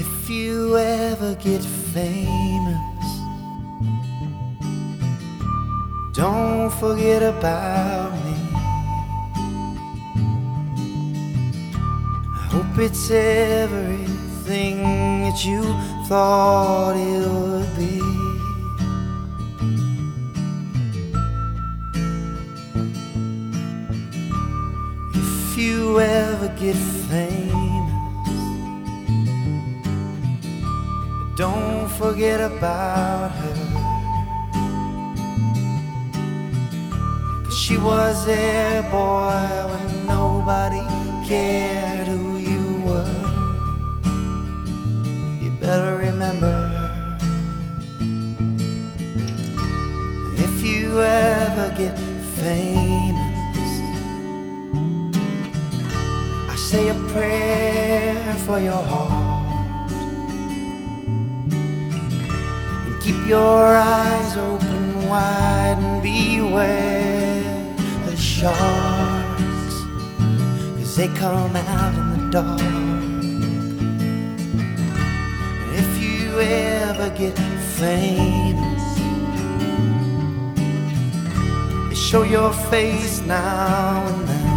If you ever get famous, don't forget about me. I hope it's everything that you thought it would be. If you ever get famous, don't forget about her, 'cause she was there, boy, when nobody cared who you were. You better remember her. If you ever get famous, I say a prayer for your heart. Keep your eyes open wide and beware the sharks, 'cause they come out in the dark. And if you ever get famous, show your face now and then,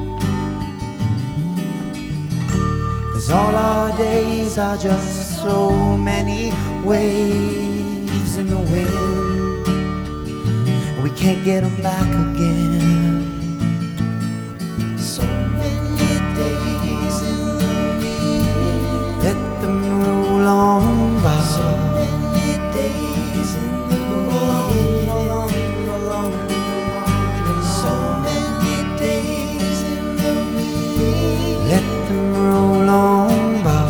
'cause all our days are just so many waves in the wind. We can't get them back again. So many days in the wind, let them roll on by. So many days in the wind, so many days in the wind, let them roll on by.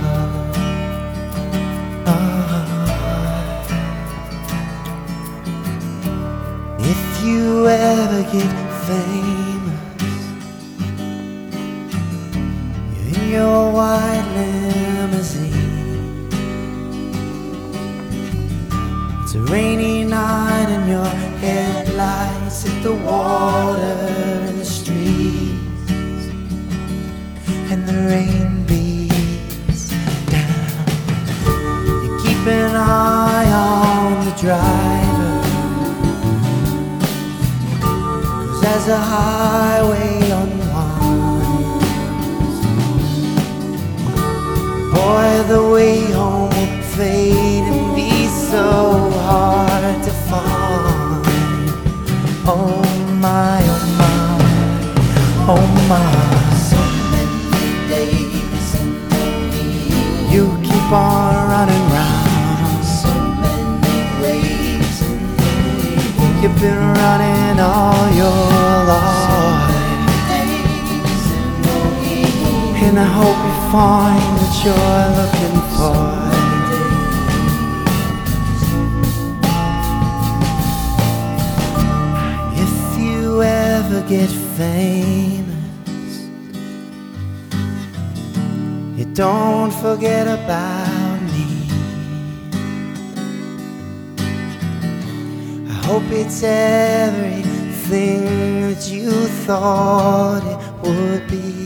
If you ever get famous, you're in your white limousine. It's a rainy night and your headlights hit the water in the streets, and the rain beats down. You keep an eye on the driver, as the highway unwinds. Boy, the way home will fade and be so hard to find. Oh my, oh my, oh my. So many days in the wind, you keep on running round. So many waves in the wind, you've been running all your life, and I hope you find what you're looking for. If you ever get famous, you don't forget about me. I hope it's everything that you thought it would be.